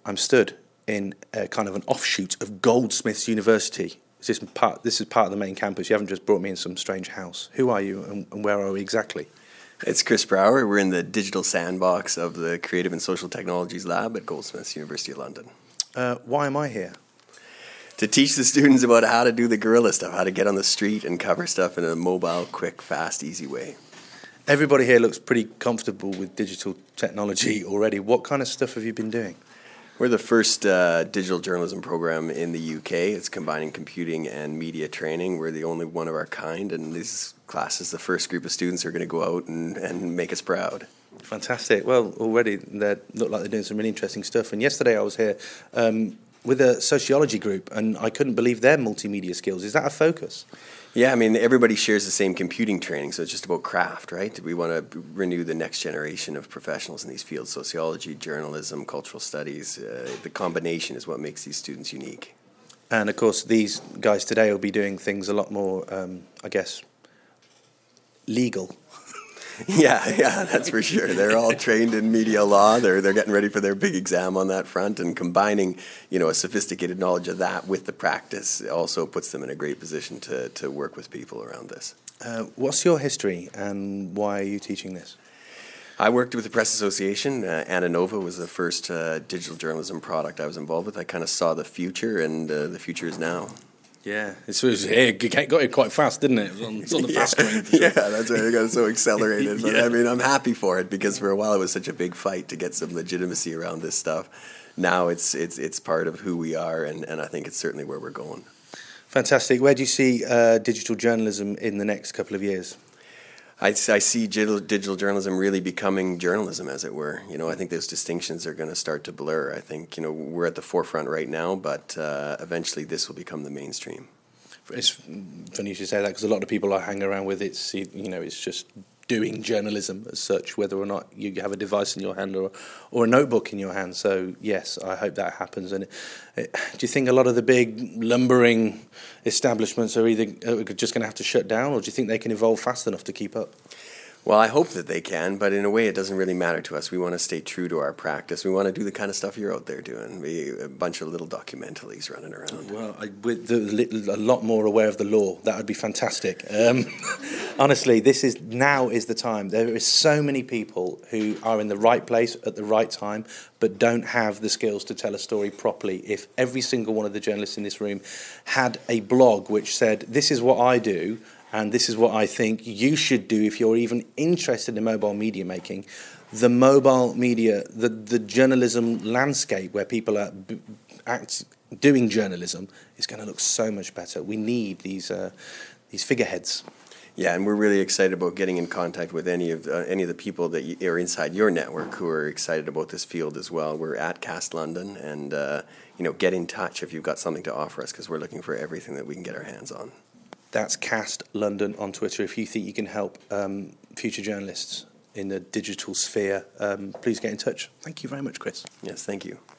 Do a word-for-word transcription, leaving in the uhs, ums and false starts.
I'm stood in a kind of an offshoot of Goldsmiths University. Is this part? This is part of the main campus. You haven't just brought me in some strange house. Who are you, and, and where are we exactly? It's Chris Brower. We're in the digital sandbox of the Creative and Social Technologies Lab at Goldsmiths, University of London. Uh, why am I here? To teach the students about how to do the guerrilla stuff, how to get on the street and cover stuff in a mobile, quick, fast, easy way. Everybody here looks pretty comfortable with digital technology already. What kind of stuff have you been doing? We're the first uh, digital journalism program in the U K. It's combining computing and media training. We're the only one of our kind, and this class is the first group of students who are going to go out and, and make us proud. Fantastic. Well, already they look like they're doing some really interesting stuff. And yesterday I was here um, with a sociology group, and I couldn't believe their multimedia skills. Is that a focus? Yeah, I mean, everybody shares the same computing training, so it's just about craft, right? We want to renew the next generation of professionals in these fields: sociology, journalism, cultural studies. Uh, the combination is what makes these students unique. And, of course, these guys today will be doing things a lot more, um, I guess, legal. Yeah, yeah, that's for sure. They're all trained in media law. They're they're getting ready for their big exam on that front, and combining, you know, a sophisticated knowledge of that with the practice also puts them in a great position to to work with people around this. Uh, what's your history, and why are you teaching this? I worked with the Press Association. Uh, Ananova was the first uh, digital journalism product I was involved with. I kind of saw the future, and uh, the future is now. Yeah, it was, it got it quite fast, didn't it? It was on, it was on the fast train. For sure. Yeah, that's why it got so accelerated. But Yeah. I mean, I'm happy for it, because for a while it was such a big fight to get some legitimacy around this stuff. Now it's it's it's part of who we are, and, and I think it's certainly where we're going. Fantastic. Where do you see uh, digital journalism in the next couple of years? I, I see digital, digital journalism really becoming journalism, as it were. You know, I think those distinctions are going to start to blur. I think, you know, we're at the forefront right now, but uh, eventually this will become the mainstream. It's funny you should say that, because a lot of people I hang around with, it's, you know, it's just doing journalism as such, whether or not you have a device in your hand or or a notebook in your hand. So yes, I hope that happens. And it, it, do you think a lot of the big lumbering establishments are either are just going to have to shut down, or do you think they can evolve fast enough to keep up? Well, I hope that they can, but in a way it doesn't really matter to us. We want to stay true to our practice. We want to do the kind of stuff you're out there doing, be a bunch of little documentalies running around. Well, I, with the, a lot more aware of the law, that would be fantastic. Um, honestly, this is now is the time. There is so many people who are in the right place at the right time, but don't have the skills to tell a story properly. If every single one of the journalists in this room had a blog which said, this is what I do, and this is what I think you should do if you're even interested in mobile media making, the mobile media, the, the journalism landscape where people are b- act, doing journalism is going to look so much better. We need these uh, these figureheads. Yeah, and we're really excited about getting in contact with any of uh, any of the people that you, are inside your network who are excited about this field as well. We're at Cast London, and uh, you know, get in touch if you've got something to offer us, because we're looking for everything that we can get our hands on. That's Cast London on Twitter. If you think you can help um, future journalists in the digital sphere, um, please get in touch. Thank you very much, Chris. Yes, thank you.